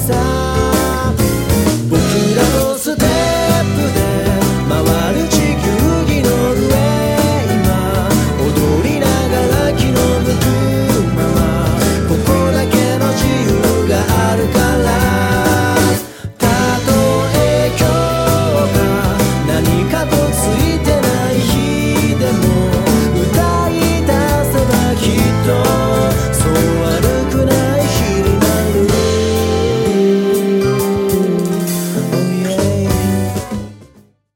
さ。僕らのステップで回る地球儀の上、今踊りながら気の向くまま、ここだけの自由があるから。たとえ今日が何かとついてない日でも、歌い出せばきっと